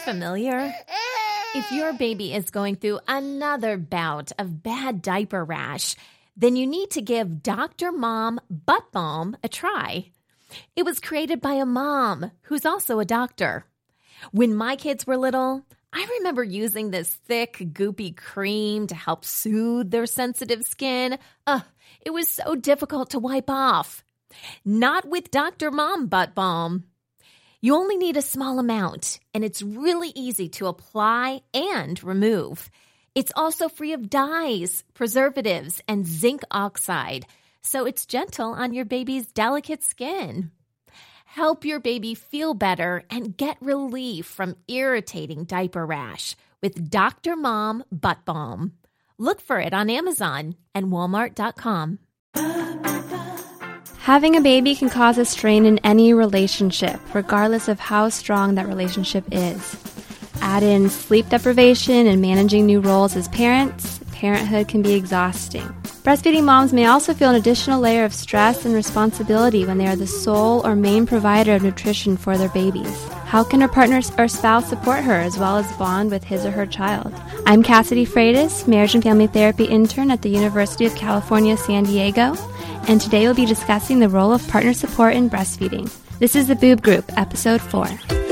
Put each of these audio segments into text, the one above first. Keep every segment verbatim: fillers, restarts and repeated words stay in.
familiar? If your baby is going through another bout of bad diaper rash, then you need to give Doctor Mom Butt Balm a try. It was created by a mom who's also a doctor. When my kids were little, I remember using this thick, goopy cream to help soothe their sensitive skin. Ugh, it was so difficult to wipe off. Not with Doctor Mom Butt Balm. You only need a small amount, and it's really easy to apply and remove. It's also free of dyes, preservatives, and zinc oxide, so it's gentle on your baby's delicate skin. Help your baby feel better and get relief from irritating diaper rash with Doctor Mom Butt Balm. Look for it on Amazon and Walmart dot com. Having a baby can cause a strain in any relationship, regardless of how strong that relationship is. Add in sleep deprivation and managing new roles as parents, parenthood can be exhausting. Breastfeeding moms may also feel an additional layer of stress and responsibility when they are the sole or main provider of nutrition for their babies. How can her partner or spouse support her as well as bond with his or her child? I'm Cassidy Freitas, marriage and family therapy intern at the University of California, San Diego, and today we'll be discussing the role of partner support in breastfeeding. This is the Boob Group, episode four.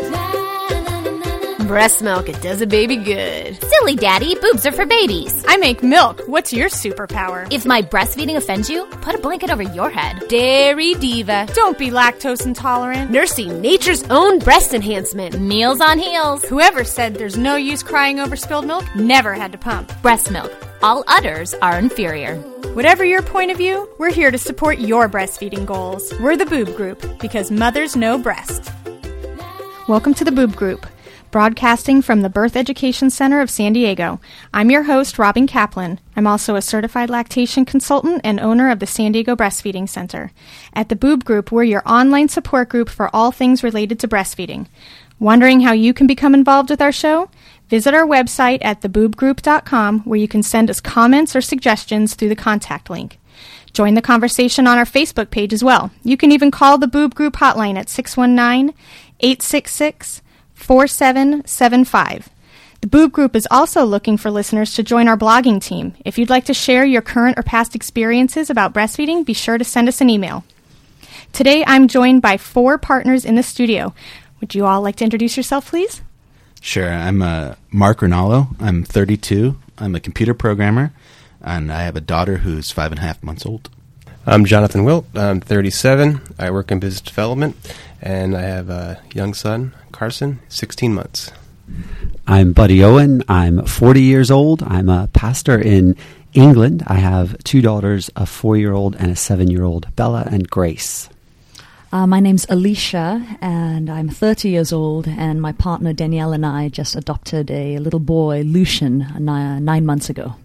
Breast milk, it does a baby good. Silly daddy, boobs are for babies. I make milk. What's your superpower? If my breastfeeding offends you, put a blanket over your head. Dairy diva. Don't be lactose intolerant. Nursing nature's own breast enhancement. Meals on heels. Whoever said there's no use crying over spilled milk never had to pump. Breast milk. All others are inferior. Whatever your point of view, we're here to support your breastfeeding goals. We're the Boob Group, because mothers know breast. Welcome to the Boob Group, broadcasting from the Birth Education Center of San Diego. I'm your host, Robin Kaplan. I'm also a certified lactation consultant and owner of the San Diego Breastfeeding Center. At the Boob Group, we're your online support group for all things related to breastfeeding. Wondering how you can become involved with our show? Visit our website at the boob group dot com, where you can send us comments or suggestions through the contact link. Join the conversation on our Facebook page as well. You can even call the Boob Group hotline at six one nine, eight six six, four seven seven five. The Boob Group is also looking for listeners to join our blogging team. If you'd like to share your current or past experiences about breastfeeding, be sure to send us an email. Today, I'm joined by four partners in the studio. Would you all like to introduce yourself, please? Sure. I'm uh, Mark Rinaldo. I'm thirty-two. I'm a computer programmer, and I have a daughter who's five and a half months old. I'm Jonathan Wilt. I'm thirty-seven. I work in business development, and I have a young son, Carson, sixteen months. I'm Buddy Owen. I'm forty years old. I'm a pastor in England. I have two daughters, a four-year-old and a seven-year-old, Bella and Grace. Uh, my name's Alicia, and I'm thirty years old, and my partner Danielle and I just adopted a little boy, Lucian, nine, nine months ago.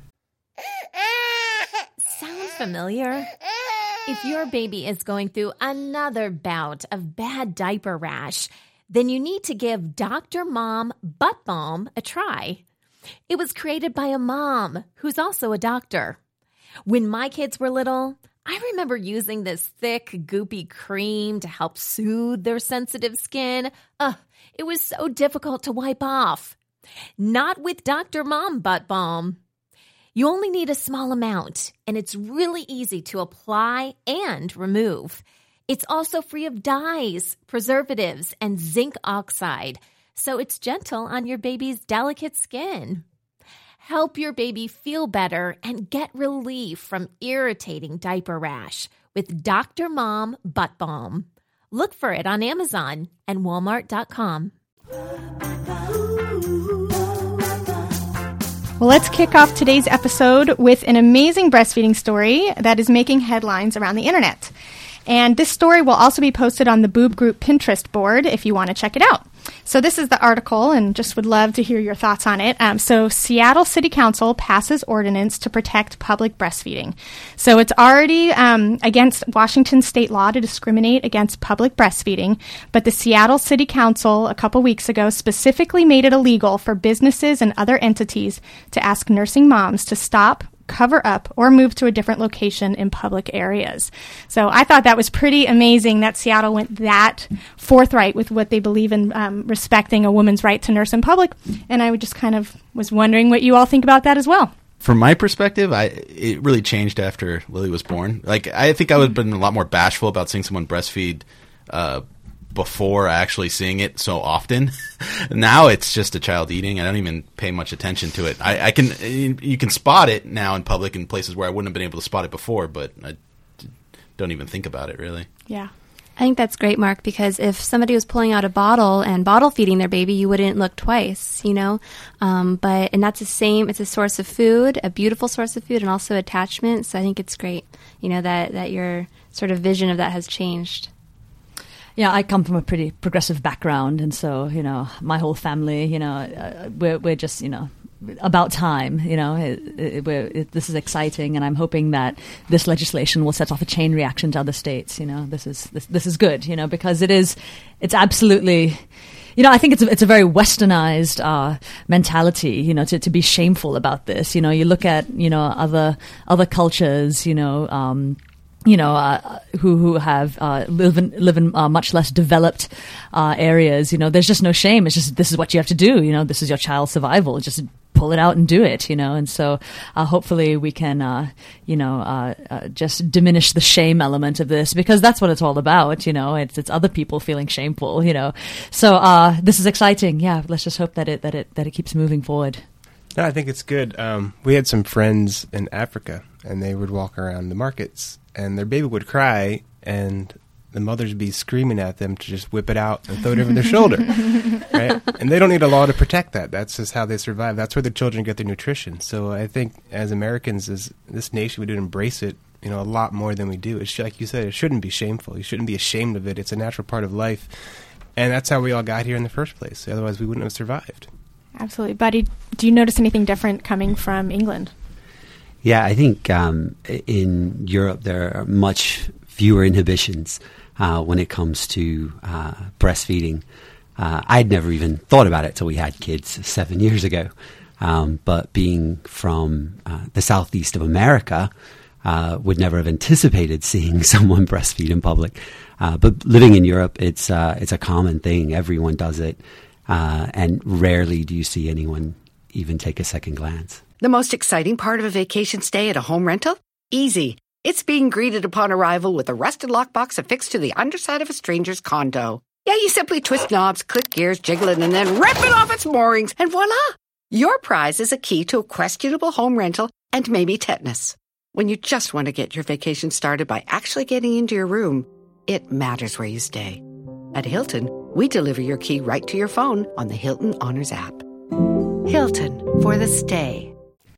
Sound familiar? If your baby is going through another bout of bad diaper rash, then you need to give Doctor Mom Butt Balm a try. It was created by a mom who's also a doctor. When my kids were little, I remember using this thick, goopy cream to help soothe their sensitive skin. Ugh, it was so difficult to wipe off. Not with Doctor Mom Butt Balm. You only need a small amount, and it's really easy to apply and remove. It's also free of dyes, preservatives, and zinc oxide, so it's gentle on your baby's delicate skin. Help your baby feel better and get relief from irritating diaper rash with Doctor Mom Butt Balm. Look for it on Amazon and Walmart dot com. Well, let's kick off today's episode with an amazing breastfeeding story that is making headlines around the internet. And this story will also be posted on the Boob Group Pinterest board if you want to check it out. So this is the article, and just would love to hear your thoughts on it. Um, so Seattle City Council passes ordinance to protect public breastfeeding. So it's already um, against Washington state law to discriminate against public breastfeeding, but the Seattle City Council a couple weeks ago specifically made it illegal for businesses and other entities to ask nursing moms to stop cover up, or move to a different location in public areas. So I thought that was pretty amazing that Seattle went that forthright with what they believe in um, respecting a woman's right to nurse in public. And I would just kind of was wondering what you all think about that as well. From my perspective, I it really changed after Lily was born. Like, I think I would have been a lot more bashful about seeing someone breastfeed uh, before actually seeing it so often. Now it's just a child eating. I don't even pay much attention to it. I, I can you can spot it now in public in places where I wouldn't have been able to spot it before, but I don't even think about it, really. Yeah. I think that's great, Mark, because if somebody was pulling out a bottle and bottle feeding their baby, you wouldn't look twice, you know? Um, but, and that's the same, it's a source of food, a beautiful source of food, and also attachment. So I think it's great, you know, that, that your sort of vision of that has changed. Yeah, I come from a pretty progressive background. And so, you know, my whole family, you know, uh, we're, we're just, you know, about time, you know, it, it, it, this is exciting, and I'm hoping that this legislation will set off a chain reaction to other states. You know, this is this, this is good, you know, because it is, it's absolutely, you know, I think it's a, it's a very westernized uh, mentality, you know, to, to be shameful about this. You know, you look at, you know, other other cultures, you know. Um, you know, uh, who who have uh, live in, live in uh, much less developed uh, areas. You know, there's just no shame. It's just, this is what you have to do. You know, this is your child's survival. Just pull it out and do it, you know. And so uh, hopefully we can, uh, you know, uh, uh, just diminish the shame element of this, because that's what it's all about, you know. It's it's other people feeling shameful, you know. So uh, this is exciting. Yeah, let's just hope that it that it that it keeps moving forward. No, I think it's good. Um, we had some friends in Africa, and they would walk around the markets, and their baby would cry, and the mothers would be screaming at them to just whip it out and throw it over their shoulder, right? And they don't need a law to protect that. That's just how they survive. That's where the children get their nutrition. So I think as Americans, as this nation, we do embrace it, you know, a lot more than we do. It's like you said, it shouldn't be shameful. You shouldn't be ashamed of it. It's a natural part of life, and that's how we all got here in the first place. Otherwise, we wouldn't have survived. Absolutely. Buddy, do you notice anything different coming from England? Yeah, I think um, in Europe there are much fewer inhibitions uh, when it comes to uh, breastfeeding. Uh, I'd never even thought about it till we had kids seven years ago. Um, but being from uh, the southeast of America, uh, would never have anticipated seeing someone breastfeed in public. Uh, but living in Europe, it's uh, it's a common thing. Everyone does it. Uh, and rarely do you see anyone even take a second glance. The most exciting part of a vacation stay at a home rental? Easy. It's being greeted upon arrival with a rusted lockbox affixed to the underside of a stranger's condo. Yeah, you simply twist knobs, click gears, jiggle it, and then rip it off its moorings, and voila! Your prize is a key to a questionable home rental and maybe tetanus. When you just want to get your vacation started by actually getting into your room, it matters where you stay. At Hilton, we deliver your key right to your phone on the Hilton Honors app. Hilton, for the stay.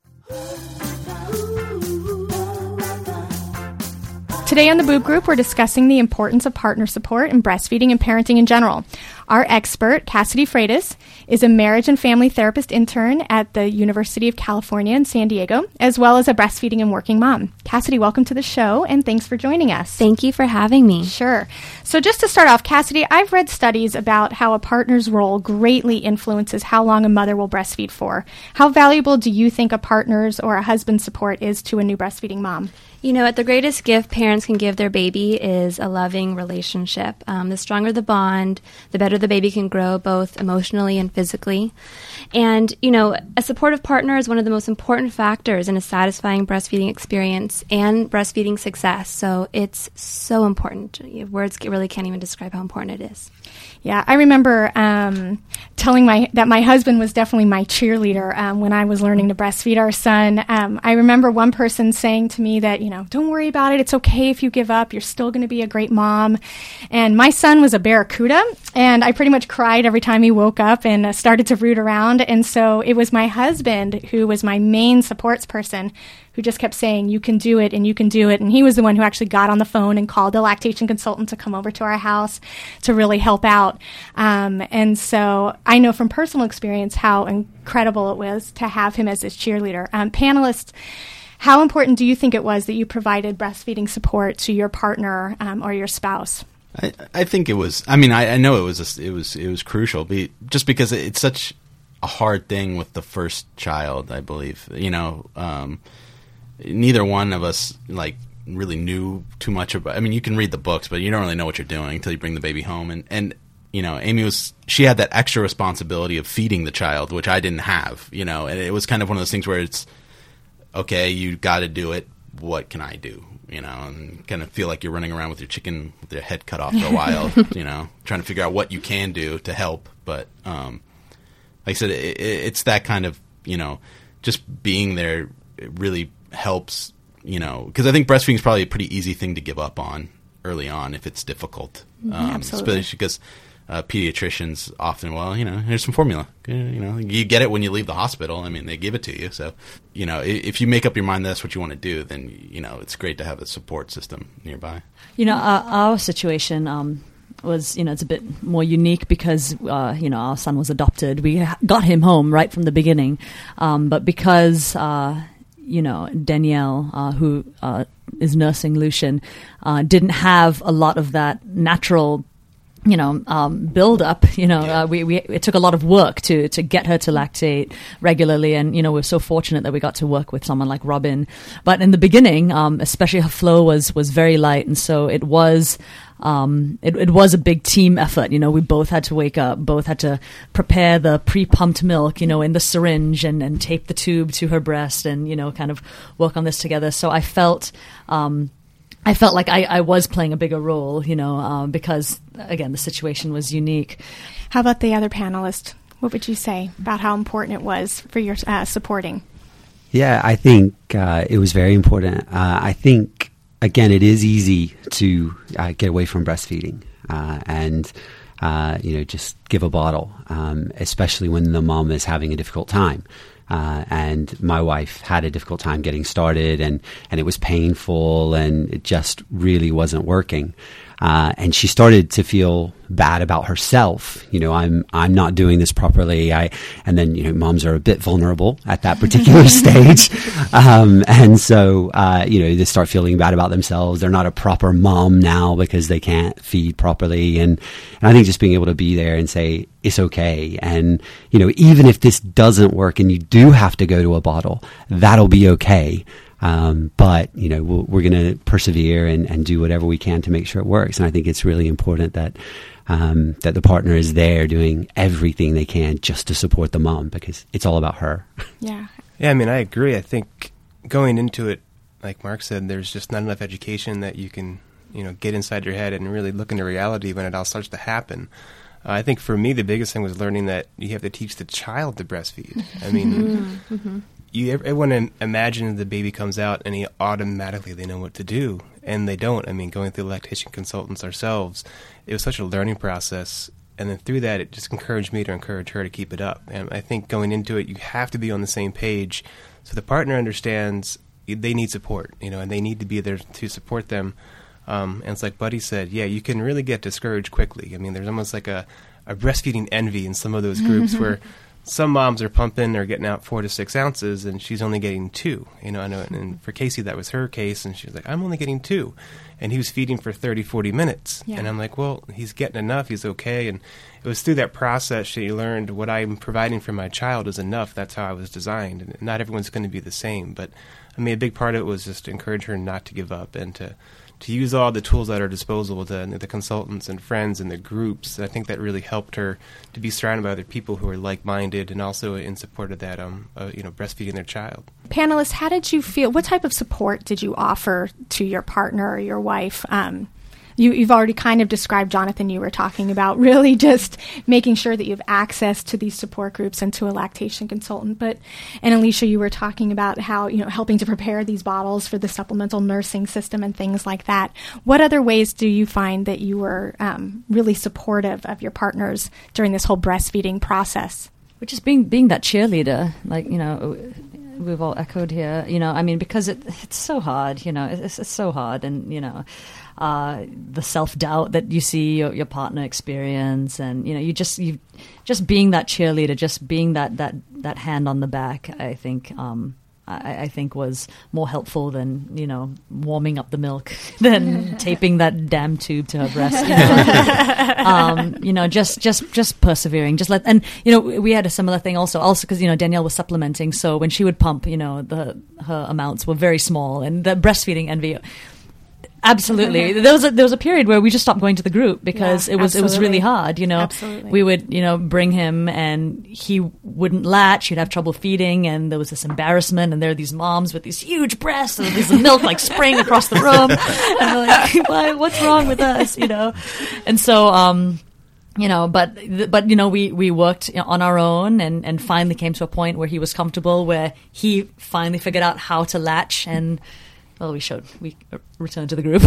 Today on the Boob Group, we're discussing the importance of partner support in breastfeeding and parenting in general. Our expert, Cassidy Freitas, is a marriage and family therapist intern at the University of California in San Diego, as well as a breastfeeding and working mom. Cassidy, welcome to the show, and thanks for joining us. Thank you for having me. Sure. So just to start off, Cassidy, I've read studies about how a partner's role greatly influences how long a mother will breastfeed for. How valuable do you think a partner's or a husband's support is to a new breastfeeding mom? You know, the greatest gift parents can give their baby is a loving relationship. Um, the stronger the bond, the better the baby can grow, both emotionally and physically. And, you know, a supportive partner is one of the most important factors in a satisfying breastfeeding experience and breastfeeding success. So it's so important. Words really can't even describe how important it is. Yeah, I remember um, telling my that my husband was definitely my cheerleader um, when I was learning to breastfeed our son. Um, I remember one person saying to me that, you know, don't worry about it. It's okay if you give up. You're still going to be a great mom. And my son was a barracuda, and I pretty much cried every time he woke up and uh, started to root around. And so it was my husband who was my main supports person, who just kept saying, you can do it and you can do it. And he was the one who actually got on the phone and called the lactation consultant to come over to our house to really help out. Um, and so I know from personal experience how incredible it was to have him as his cheerleader. Um, panelists, how important do you think it was that you provided breastfeeding support to your partner um, or your spouse? I, I think it was, I mean, I, I know it was, a, it was, it was crucial, be, just because it's such a hard thing with the first child, I believe, you know, um, neither one of us like really knew too much about. I mean, you can read the books, but you don't really know what you're doing until you bring the baby home. And and you know, Amy was she had that extra responsibility of feeding the child, which I didn't have. You know, and it was kind of one of those things where it's okay, you got to do it. What can I do? You know, and kind of feel like you're running around with your chicken with your head cut off for a while. You know, trying to figure out what you can do to help. But um, like I said, it, it, it's that kind of, you know, just being there. It really helps. You know, because I think breastfeeding is probably a pretty easy thing to give up on early on if it's difficult. Mm-hmm, um, absolutely. Especially because uh, pediatricians often, well, you know, here's some formula. You know, you get it when you leave the hospital. I mean, they give it to you. So, you know, if you make up your mind that's what you want to do, then, you know, it's great to have a support system nearby. You know, our, our situation um, was, you know, it's a bit more unique because, uh, you know, our son was adopted. We ha- got him home right from the beginning. Um, but because... Uh, you know, Danielle, uh, who uh, is nursing Lucian, uh, didn't have a lot of that natural, you know, um, build up. You know, uh, we, we it took a lot of work to to get her to lactate regularly, and you know, we're so fortunate that we got to work with someone like Robin. But in the beginning, um, especially her flow was was very light, and so it was. Um, it, it was a big team effort. You know, we both had to wake up, both had to prepare the pre-pumped milk, you know, in the syringe and, and tape the tube to her breast and, you know, kind of work on this together. So I felt, um, I felt like I, I was playing a bigger role, you know, um, because, again, the situation was unique. How about the other panelist? What would you say about how important it was for your uh, supporting? Yeah, I think uh, it was very important. Uh, I think... Again, it is easy to uh, get away from breastfeeding uh, and, uh, you know, just give a bottle, um, especially when the mom is having a difficult time. Uh, and my wife had a difficult time getting started, and, and it was painful, and it just really wasn't working. Uh, and she started to feel bad about herself. You know, I'm I'm not doing this properly. I and then you know, moms are a bit vulnerable at that particular stage, um, and so uh, you know, they start feeling bad about themselves. They're not a proper mom now because they can't feed properly. And and I think just being able to be there and say it's okay, and you know, even if this doesn't work and you do have to go to a bottle, that'll be okay. Um, but, you know, we'll, we're going to persevere and, and do whatever we can to make sure it works. And I think it's really important that um, that the partner is there doing everything they can just to support the mom, because it's all about her. Yeah. Yeah, I mean, I agree. I think going into it, like Mark said, there's just not enough education that you can, you know, get inside your head and really look into reality when it all starts to happen. Uh, I think for me, the biggest thing was learning that you have to teach the child to breastfeed. I mean... Mm-hmm. You everyone imagine the baby comes out and he automatically they know what to do, and they don't. I mean, going through lactation consultants ourselves, it was such a learning process, and then through that, it just encouraged me to encourage her to keep it up. And I think going into it, you have to be on the same page, so the partner understands they need support, you know, and they need to be there to support them. Um, and it's like Buddy said, yeah, you can really get discouraged quickly. I mean, there's almost like a, a breastfeeding envy in some of those groups where. Some moms are pumping or getting out four to six ounces, and she's only getting two. You know, I know. And for Casey, that was her case, and she was like, "I'm only getting two," and he was feeding for thirty, forty minutes. Yeah. And I'm like, "Well, he's getting enough. He's okay." And it was through that process she learned what I'm providing for my child is enough. That's how I was designed, and not everyone's going to be the same. But I mean, a big part of it was just to encourage her not to give up and to. to use all the tools at her disposal, the, the consultants and friends and the groups. I think that really helped her to be surrounded by other people who are like-minded and also in support of that, um, uh, you know, breastfeeding their child. Panelists, how did you feel? What type of support did you offer to your partner or your wife? Um, you, you've already kind of described, Jonathan, you were talking about really just making sure that you have access to these support groups and to a lactation consultant. But, and Alicia, you were talking about how, you know, helping to prepare these bottles for the supplemental nursing system and things like that. What other ways do you find that you were um, really supportive of your partners during this whole breastfeeding process? Which is being being that cheerleader, like, you know, we've all echoed here, you know, I mean, because it it's so hard, you know, it's, it's so hard. And, you know, uh, the self-doubt that you see your, your partner experience, and, you know, you just, you just being that cheerleader, just being that, that, that hand on the back, I think, um, I, I think was more helpful than, you know, warming up the milk than taping that damn tube to her breast. You know, um, you know just, just, just persevering. Just let, and, you know, we had a similar thing also, also because, you know, Danielle was supplementing. So when she would pump, you know, the, her amounts were very small, and the breastfeeding envy. Absolutely. There was a, there was a period where we just stopped going to the group because yeah, it was absolutely. It was really hard. You know, absolutely. We would, you know, bring him and he wouldn't latch. He'd have trouble feeding, and there was this embarrassment. And there are these moms with these huge breasts and this milk like spraying across the room. And they're like, Why, what's wrong with us? You know, and so. um You know, but but you know, we, we worked on our own, and, and finally came to a point where he was comfortable, where he finally figured out how to latch, and well, we showed we returned to the group.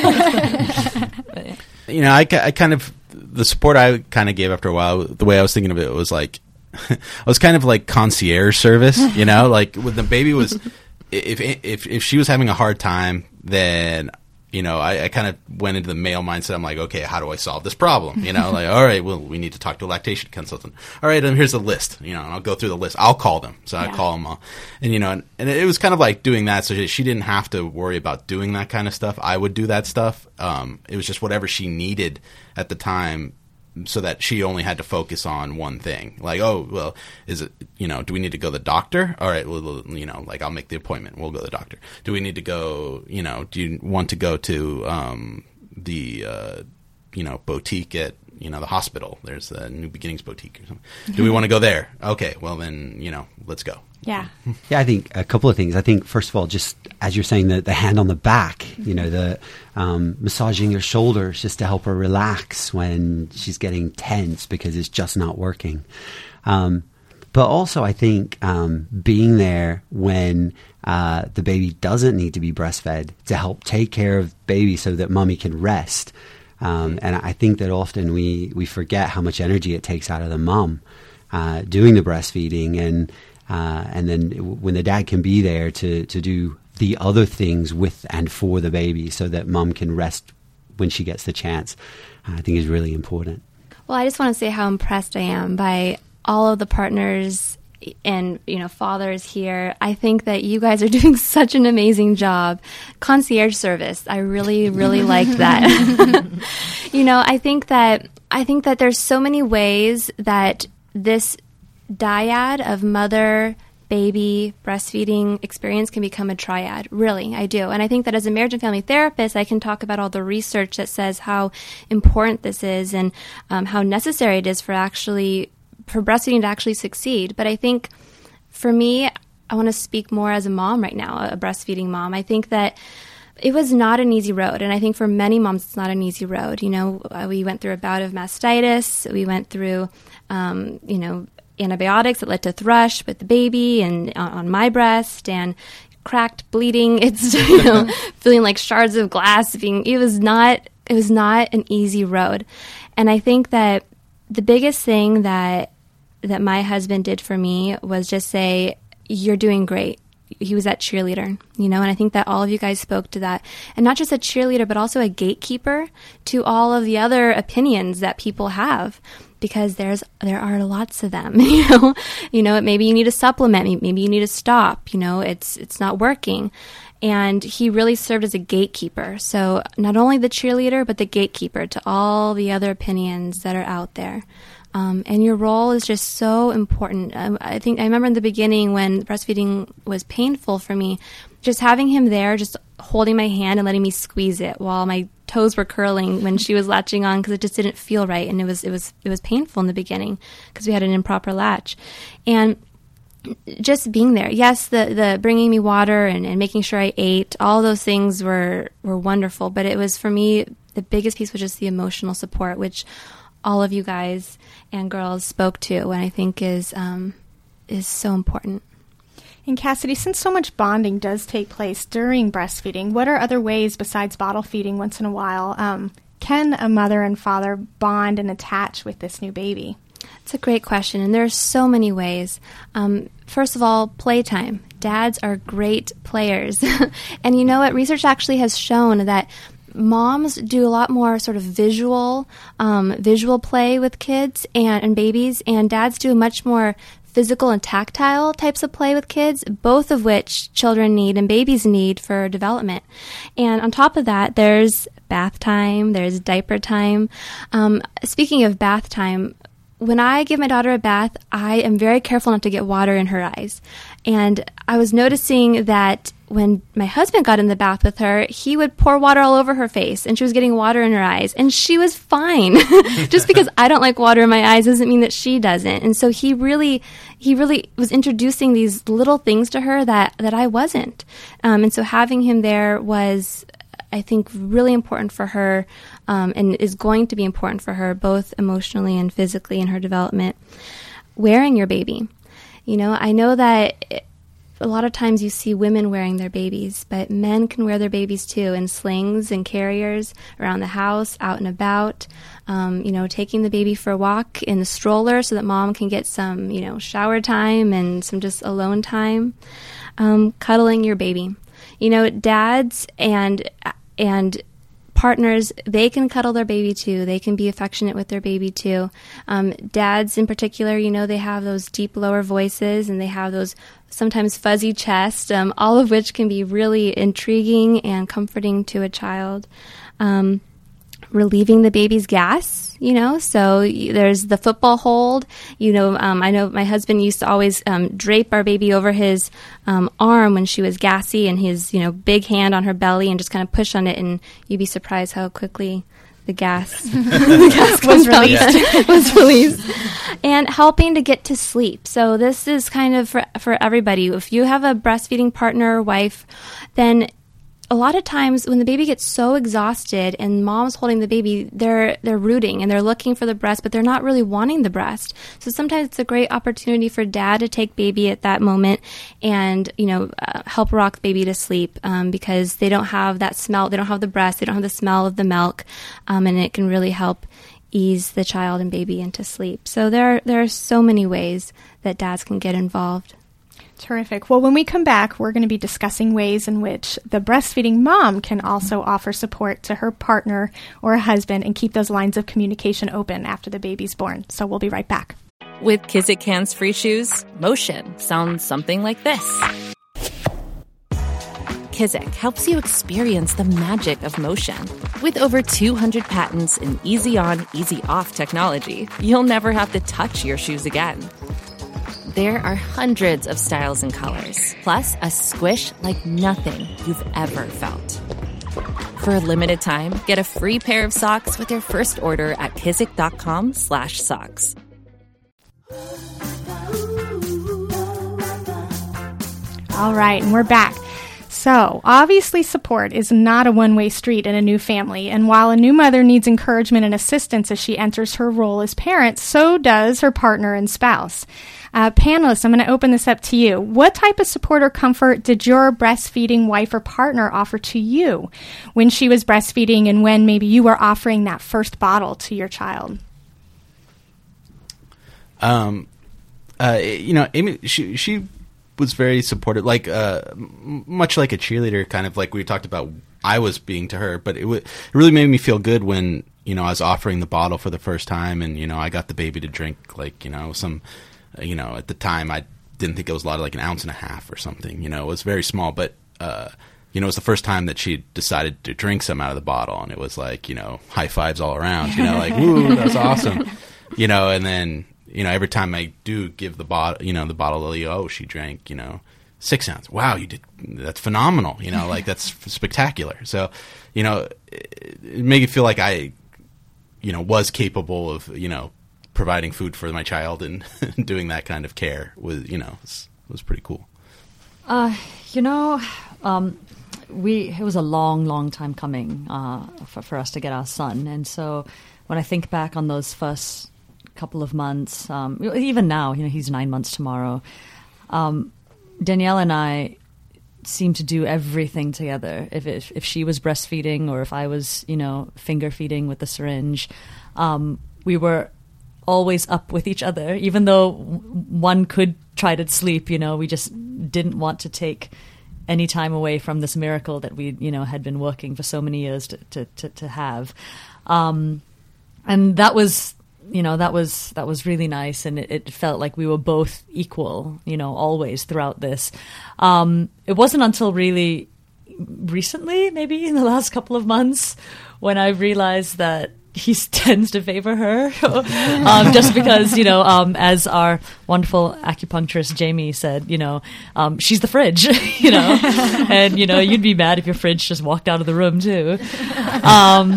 But, yeah. You know, I, I kind of the support I kind of gave after a while. The way I was thinking of it was like I was kind of like concierge service. You know, like when the baby was if if if she was having a hard time, then. You know, I, I kind of went into the male mindset. I'm like, okay, how do I solve this problem? You know, like, all right, well, we need to talk to a lactation consultant. All right, and here's a list. You know, and I'll go through the list. I'll call them. So yeah. I call them all. And, you know, and, and it was kind of like doing that. So she didn't have to worry about doing that kind of stuff. I would do that stuff. Um, it was just whatever she needed at the time, so that she only had to focus on one thing. Like, oh, well, is it, you know, do we need to go to the doctor? All right, well, you know, like, I'll make the appointment. We'll go to the doctor. Do we need to go, you know, do you want to go to um, the, uh, you know, boutique at, you know, the hospital? There's the New Beginnings boutique or something. Mm-hmm. Do we want to go there? Okay, well, then, you know, let's go. Yeah. Yeah, I think a couple of things. I think, first of all, just as you're saying, the, the hand on the back, you know, the um, massaging her shoulders just to help her relax when she's getting tense because it's just not working. Um, but also, I think um, being there when uh, the baby doesn't need to be breastfed to help take care of baby so that mommy can rest. Um, and I think that often we, we forget how much energy it takes out of the mom uh, doing the breastfeeding, and Uh, and then when the dad can be there to, to do the other things with and for the baby so that mom can rest when she gets the chance, uh, I think is really important. Well, I just want to say how impressed I am by all of the partners and, you know, fathers here. I think that you guys are doing such an amazing job. Concierge service. I really, really liked that. You know, I think that, I think that there's so many ways that this dyad of mother, baby, breastfeeding experience can become a triad. Really, I do. And I think that as a marriage and family therapist, I can talk about all the research that says how important this is and um, how necessary it is for actually, for breastfeeding to actually succeed. But I think for me, I want to speak more as a mom right now, a breastfeeding mom. I think that it was not an easy road. And I think for many moms, it's not an easy road. You know, we went through a bout of mastitis. We went through, um, you know, antibiotics that led to thrush with the baby and on, on my breast, and cracked bleeding. It's, you know, feeling like shards of glass. Being it was not it was not an easy road. And I think that the biggest thing that that my husband did for me was just say, "You're doing great." He was that cheerleader, you know, and I think that all of you guys spoke to that. And not just a cheerleader, but also a gatekeeper to all of the other opinions that people have, because there's there are lots of them, you know. You know, maybe you need a supplement, maybe you need to stop, you know, it's it's not working. And he really served as a gatekeeper. So not only the cheerleader, but the gatekeeper to all the other opinions that are out there. Um, and your role is just so important. Um, I think I remember in the beginning when breastfeeding was painful for me, just having him there, just holding my hand and letting me squeeze it while my toes were curling when she was latching on, because it just didn't feel right, and it was it was it was painful in the beginning because we had an improper latch, and just being there. Yes, the the bringing me water and, and making sure I ate, all those things were were wonderful. But it was, for me, the biggest piece was just the emotional support, which all of you guys and girls spoke to, and I think is um, is so important. And Cassidy, since so much bonding does take place during breastfeeding, what are other ways besides bottle feeding once in a while um, can a mother and father bond and attach with this new baby? It's a great question, and there are so many ways. Um, first of all, playtime. Dads are great players. And you know what? Research actually has shown that moms do a lot more sort of visual um, visual play with kids and, and babies, and dads do a much more physical and tactile types of play with kids, both of which children need and babies need for development. And on top of that, there's bath time, there's diaper time. Um, speaking of bath time, when I give my daughter a bath, I am very careful not to get water in her eyes. And I was noticing that when my husband got in the bath with her, he would pour water all over her face, and she was getting water in her eyes, and she was fine. Just because I don't like water in my eyes doesn't mean that she doesn't. And so he really, he really was introducing these little things to her that, that I wasn't. Um, and so having him there was, I think, really important for her, um, and is going to be important for her, both emotionally and physically in her development. Wearing your baby. You know, I know that it, a lot of times you see women wearing their babies, but men can wear their babies too, in slings and carriers, around the house, out and about. Um, you know, taking the baby for a walk in the stroller so that mom can get some, you know, shower time and some just alone time. Um, cuddling your baby. You know, dads and and partners, they can cuddle their baby too. They can be affectionate with their baby too. Um, dads in particular, you know, they have those deep lower voices, and they have those sometimes fuzzy chests, um, all of which can be really intriguing and comforting to a child. Um, relieving the baby's gas, you know, so y- there's the football hold. You know, um, I know my husband used to always um, drape our baby over his um, arm when she was gassy, and his, you know, big hand on her belly, and just kind of push on it, and you'd be surprised how quickly the gas, the gas was released. was released. And helping to get to sleep. So this is kind of for, for everybody. If you have a breastfeeding partner or wife, then a lot of times when the baby gets so exhausted and mom's holding the baby, they're they're rooting and they're looking for the breast, but they're not really wanting the breast. So sometimes it's a great opportunity for dad to take baby at that moment and, you know, uh, help rock baby to sleep, um, because they don't have that smell. They don't have the breast. They don't have the smell of the milk, um, and it can really help ease the child and baby into sleep. So there, there are so many ways that dads can get involved. Terrific. Well, when we come back, we're going to be discussing ways in which the breastfeeding mom can also offer support to her partner or husband and keep those lines of communication open after the baby's born. So we'll be right back. With Kizik Hands Free Shoes, motion sounds something like this. Kizik helps you experience the magic of motion. With over two hundred patents and easy-on, easy-off technology, you'll never have to touch your shoes again. There are hundreds of styles and colors, plus a squish like nothing you've ever felt. For a limited time, get a free pair of socks with your first order at kizik.com slash socks. All right, and we're back. So, obviously support is not a one-way street in a new family, and while a new mother needs encouragement and assistance as she enters her role as parent, so does her partner and spouse. Uh, panelists, I'm going to open this up to you. What type of support or comfort did your breastfeeding wife or partner offer to you when she was breastfeeding, and when maybe you were offering that first bottle to your child? Um, uh, you know, Amy, she she was very supportive, like uh, m- much like a cheerleader, kind of like we talked about. I was being to her, but it, w- it really made me feel good when, you know, I was offering the bottle for the first time, and, you know, I got the baby to drink, like, you know, some. You know, at the time, I didn't think it was a lot, of like an ounce and a half or something. You know, it was very small, but, uh, you know, it was the first time that she decided to drink some out of the bottle, and it was like, you know, high fives all around, you know, like, woo, that was awesome. You know, and then, you know, every time I do give the bottle, you know, the bottle to Leo, oh, she drank, you know, six ounces. Wow, you did, that's phenomenal. You know, like, that's spectacular. So, you know, it, it made me feel like I, you know, was capable of, you know, providing food for my child and doing that kind of care was, you know, was, was pretty cool. Uh, you know, um, we it was a long, long time coming uh, for, for us to get our son. And so when I think back on those first couple of months, um, even now, you know, he's nine months tomorrow, um, Danielle and I seemed to do everything together. If, if if she was breastfeeding or if I was, you know, finger feeding with the syringe, um, we were always up with each other, even though one could try to sleep. You know, we just didn't want to take any time away from this miracle that we, you know, had been working for so many years to to, to, to have. Um, and that was you know, that was that was really nice, and it, it felt like we were both equal, you know, always throughout this. Um, it wasn't until really recently, maybe in the last couple of months, when I realized that he tends to favor her, um, just because, you know, um, as our wonderful acupuncturist Jamie said, you know, um, she's the fridge, you know, and, you know, you'd be mad if your fridge just walked out of the room too. Um,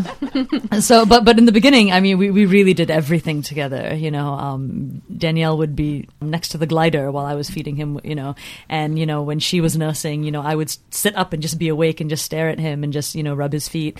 so, but, but in the beginning, I mean, we, we really did everything together, you know. um, Danielle would be next to the glider while I was feeding him, you know, and, you know, when she was nursing, you know, I would sit up and just be awake and just stare at him and just, you know, rub his feet.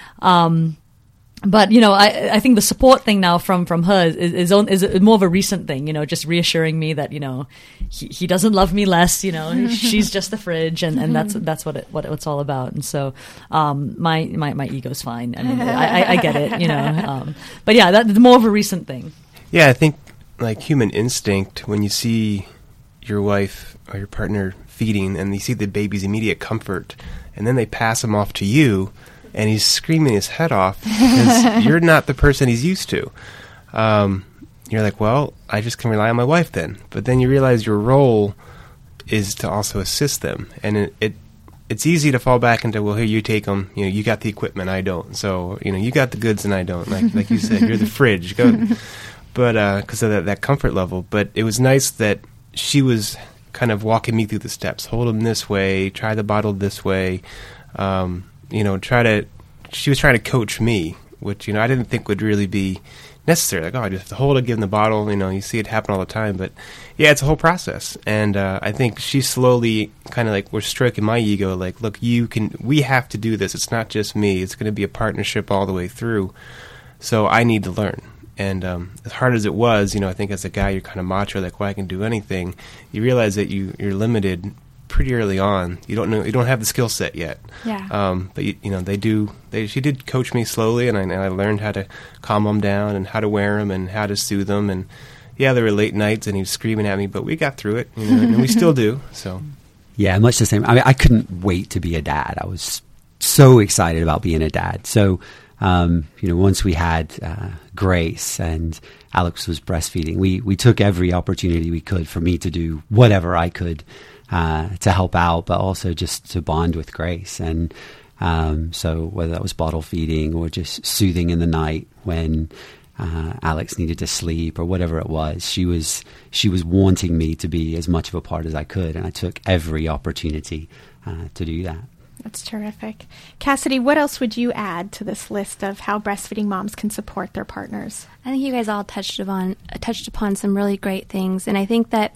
Um, But, you know, I I think the support thing now from, from her is, is is more of a recent thing, you know, just reassuring me that, you know, he, he doesn't love me less, you know, she's just the fridge, and, and that's that's what it, what it's all about. And so um, my, my, my ego's fine. I mean, I, I, I get it, you know. Um, but, yeah, that's more of a recent thing. Yeah, I think, like, human instinct, when you see your wife or your partner feeding and you see the baby's immediate comfort, and then they pass him off to you, and he's screaming his head off because you're not the person he's used to. Um, you're like, well, I just can rely on my wife then. But then you realize your role is to also assist them. And it, it it's easy to fall back into, well, here, you take them. You know, you got the equipment, I don't. So, you know, you got the goods and I don't. Like like you said, you're the fridge. Go. But because uh, of that, that comfort level. But it was nice that she was kind of walking me through the steps. Hold them this way. Try the bottle this way. Um You know, try to, she was trying to coach me, which, you know, I didn't think would really be necessary. Like, oh, I just have to hold it, give them the bottle, you know, you see it happen all the time. But, yeah, it's a whole process. And uh, I think she slowly kind of like, we're stroking my ego, like, look, you can, we have to do this. It's not just me. It's going to be a partnership all the way through. So I need to learn. And um, as hard as it was, you know, I think as a guy, you're kind of macho, like, well, I can do anything. You realize that you, you're limited pretty early on. You don't know, you don't have the skill set yet. Yeah. Um, but you, you know, they do. They she did coach me slowly, and I, and I learned how to calm them down and how to wear them and how to soothe them. And yeah, there were late nights, and he was screaming at me, but we got through it, you know, and we still do. So. Yeah, much the same. I mean, I couldn't wait to be a dad. I was so excited about being a dad. So, um, you know, once we had uh, Grace and Alex was breastfeeding, we we took every opportunity we could for me to do whatever I could. Uh, to help out, but also just to bond with Grace. And um, so whether that was bottle feeding or just soothing in the night when uh, Alex needed to sleep or whatever it was, she was she was wanting me to be as much of a part as I could, and I took every opportunity uh, to do that. That's terrific. Cassidy, what else would you add to this list of how breastfeeding moms can support their partners? I think you guys all touched upon touched upon some really great things, and I think that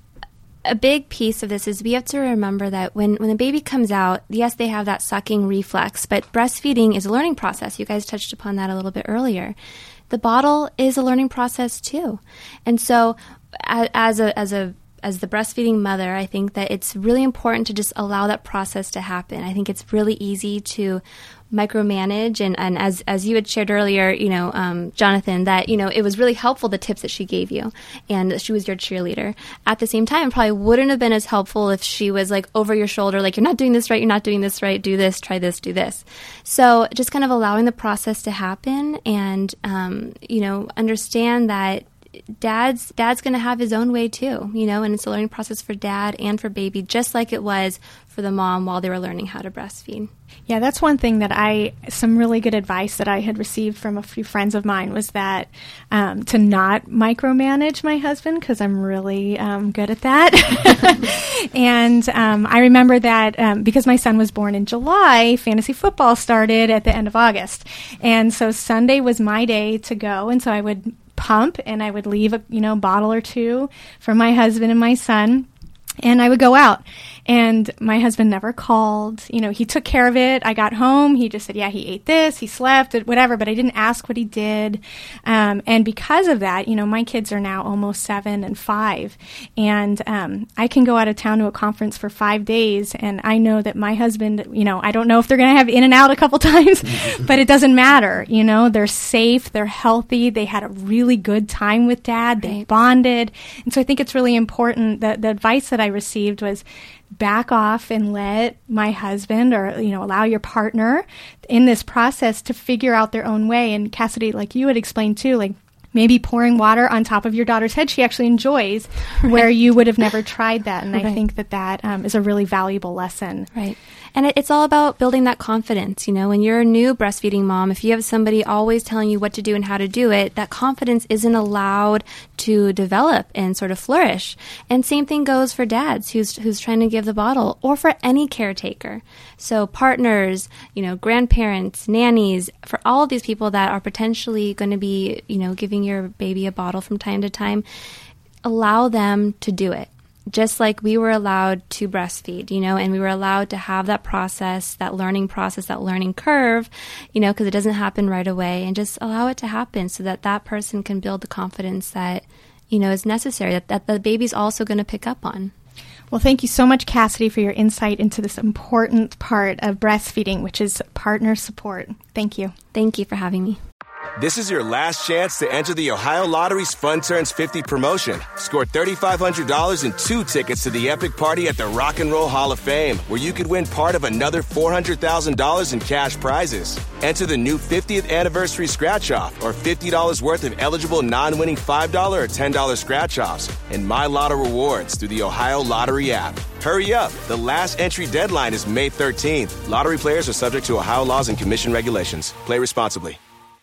a big piece of this is we have to remember that when, when the baby comes out, yes, they have that sucking reflex, but breastfeeding is a learning process. You guys touched upon that a little bit earlier. The bottle is a learning process too. And so as a, as a, as the breastfeeding mother, I think that it's really important to just allow that process to happen. I think it's really easy to micromanage, and, and as as you had shared earlier, you know, um, Jonathan, that, you know, it was really helpful, the tips that she gave you, and that she was your cheerleader. At the same time, it probably wouldn't have been as helpful if she was like over your shoulder, like, you're not doing this right, you're not doing this right, do this, try this, do this. So just kind of allowing the process to happen, and um, you know, understand that dad's dad's going to have his own way too, you know, and it's a learning process for dad and for baby, just like it was for the mom while they were learning how to breastfeed. Yeah, that's one thing that I, some really good advice that I had received from a few friends of mine was that um, to not micromanage my husband, because I'm really um, good at that. And um, I remember that um, because my son was born in July, fantasy football started at the end of August. And so Sunday was my day to go, and so I would pump and I would leave a, you know, bottle or two for my husband and my son. And I would go out, and my husband never called. You know, he took care of it. I got home. He just said, yeah, he ate this, he slept, whatever, but I didn't ask what he did. Um, and because of that, you know, my kids are now almost seven and five. And um, I can go out of town to a conference for five days, and I know that my husband, you know, I don't know if they're going to have in and out a couple times, but it doesn't matter. You know, they're safe, they're healthy, they had a really good time with dad, they bonded. And so I think it's really important that the advice that I received was back off and let my husband, or, you know, allow your partner in this process to figure out their own way. And Cassidy, like you had explained too, like maybe pouring water on top of your daughter's head she actually enjoys, right. where you would have never tried that. And right. I think that that um, is a really valuable lesson. Right. And it, it's all about building that confidence. You know, when you're a new breastfeeding mom, if you have somebody always telling you what to do and how to do it, that confidence isn't allowed to develop and sort of flourish. And same thing goes for dads who's who's trying to give the bottle, or for any caretaker. So partners, you know, grandparents, nannies, for all of these people that are potentially going to be, you know, giving your baby a bottle from time to time, allow them to do it. Just like we were allowed to breastfeed, you know, and we were allowed to have that process, that learning process, that learning curve, you know, because it doesn't happen right away, and just allow it to happen so that that person can build the confidence that, you know, is necessary, that, that the baby's also going to pick up on. Well, thank you so much, Cassidy, for your insight into this important part of breastfeeding, which is partner support. Thank you. Thank you for having me. This is your last chance to enter the Ohio Lottery's Fun Turns fifty promotion. Score three thousand five hundred dollars and two tickets to the epic party at the Rock and Roll Hall of Fame, where you could win part of another four hundred thousand dollars in cash prizes. Enter the new fiftieth anniversary scratch-off, or fifty dollars worth of eligible non-winning five dollars or ten dollars scratch-offs, and My Lotto rewards through the Ohio Lottery app. Hurry up. The last entry deadline is May thirteenth. Lottery players are subject to Ohio laws and commission regulations. Play responsibly.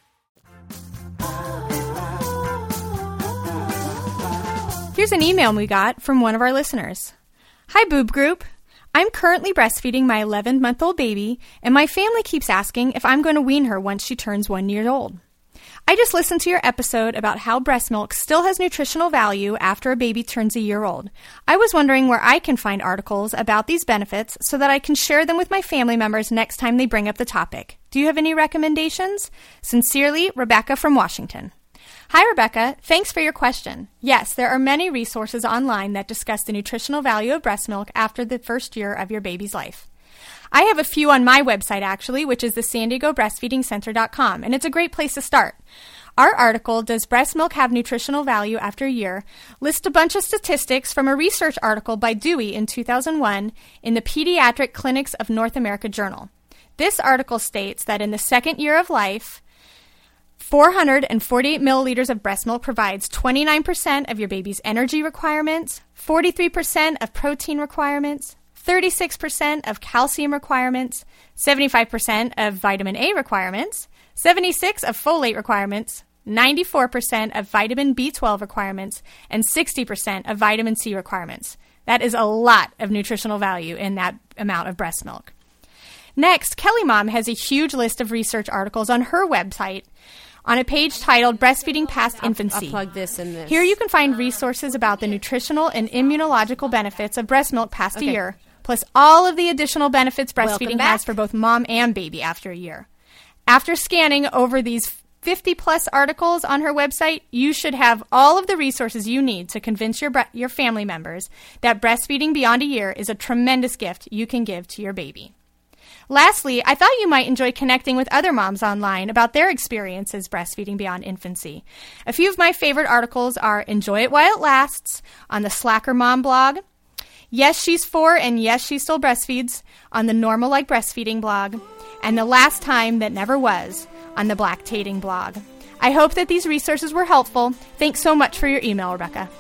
Here's an email we got from one of our listeners. Hi, Boob Group. I'm currently breastfeeding my eleven-month-old baby, and my family keeps asking if I'm going to wean her once she turns one year old. I just listened to your episode about how breast milk still has nutritional value after a baby turns a year old. I was wondering where I can find articles about these benefits so that I can share them with my family members next time they bring up the topic. Do you have any recommendations? Sincerely, Rebecca from Washington. Hi, Rebecca. Thanks for your question. Yes, there are many resources online that discuss the nutritional value of breast milk after the first year of your baby's life. I have a few on my website, actually, which is the San Diego Breastfeeding Center dot com, and it's a great place to start. Our article, Does Breast Milk Have Nutritional Value After a Year?, lists a bunch of statistics from a research article by Dewey in two thousand one in the Pediatric Clinics of North America Journal. This article states that in the second year of life, four hundred forty-eight milliliters of breast milk provides twenty-nine percent of your baby's energy requirements, forty-three percent of protein requirements, thirty-six percent of calcium requirements, seventy-five percent of vitamin A requirements, seventy-six percent of folate requirements, ninety-four percent of vitamin B twelve requirements, and sixty percent of vitamin C requirements. That is a lot of nutritional value in that amount of breast milk. Next, Kelly Mom has a huge list of research articles on her website on a page titled Breastfeeding Past Infancy. I'll plug this in this. Here you can find resources about the nutritional and immunological benefits of breast milk past okay. a year, plus all of the additional benefits breastfeeding Welcome has back. for both mom and baby after a year. After scanning over these fifty plus articles on her website, you should have all of the resources you need to convince your bre- your family members that breastfeeding beyond a year is a tremendous gift you can give to your baby. Lastly, I thought you might enjoy connecting with other moms online about their experiences breastfeeding beyond infancy. A few of my favorite articles are Enjoy It While It Lasts on the Slacker Mom blog, Yes, She's Four and Yes, She Still Breastfeeds on the Normal Like Breastfeeding blog, and The Last Time That Never Was on the Blacktating blog. I hope that these resources were helpful. Thanks so much for your email, Rebecca.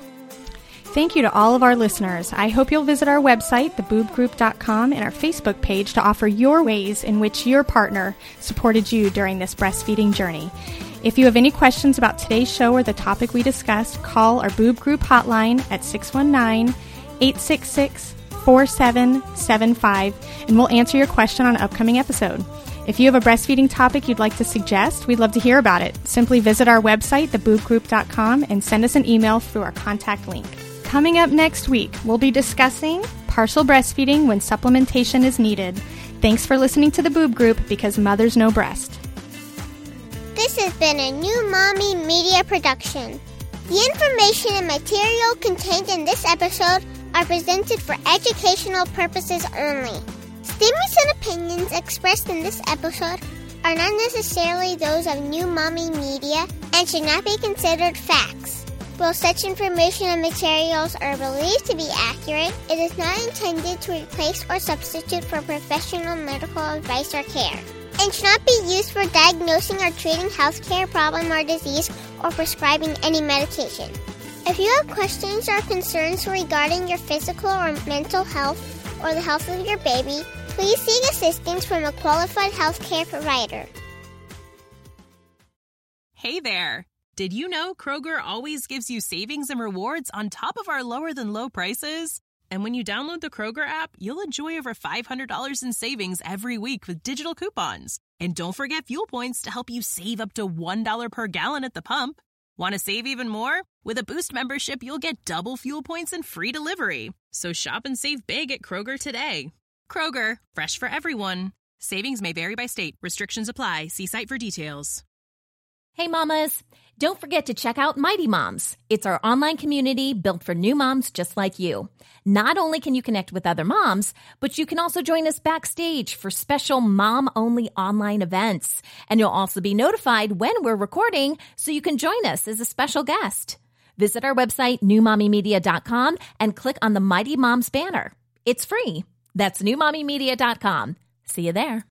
Thank you to all of our listeners. I hope you'll visit our website, the boob group dot com, and our Facebook page to offer your ways in which your partner supported you during this breastfeeding journey. If you have any questions about today's show or the topic we discussed, call our Boob Group hotline at six one nine, eight six six, four seven seven five, and we'll answer your question on an upcoming episode. If you have a breastfeeding topic you'd like to suggest, we'd love to hear about it. Simply visit our website, the boob group dot com, and send us an email through our contact link. Coming up next week, we'll be discussing partial breastfeeding when supplementation is needed. Thanks for listening to the Boob Group, because mothers know breast. This has been a New Mommy Media production. The information and material contained in this episode are presented for educational purposes only. Statements and opinions expressed in this episode are not necessarily those of New Mommy Media and should not be considered facts. While such information and materials are believed to be accurate, it is not intended to replace or substitute for professional medical advice or care. and should not be used for diagnosing or treating healthcare problem or disease or prescribing any medication. If you have questions or concerns regarding your physical or mental health or the health of your baby, please seek assistance from a qualified healthcare provider. Hey there! Did you know Kroger always gives you savings and rewards on top of our lower-than-low prices? And when you download the Kroger app, you'll enjoy over five hundred dollars in savings every week with digital coupons. And don't forget fuel points to help you save up to one dollar per gallon at the pump. Want to save even more? With a Boost membership, you'll get double fuel points and free delivery. So shop and save big at Kroger today. Kroger, fresh for everyone. Savings may vary by state. Restrictions apply. See site for details. Hey mamas, don't forget to check out Mighty Moms. It's our online community built for new moms just like you. Not only can you connect with other moms, but you can also join us backstage for special mom-only online events. And you'll also be notified when we're recording so you can join us as a special guest. Visit our website, new mommy media dot com, and click on the Mighty Moms banner. It's free. That's new mommy media dot com. See you there.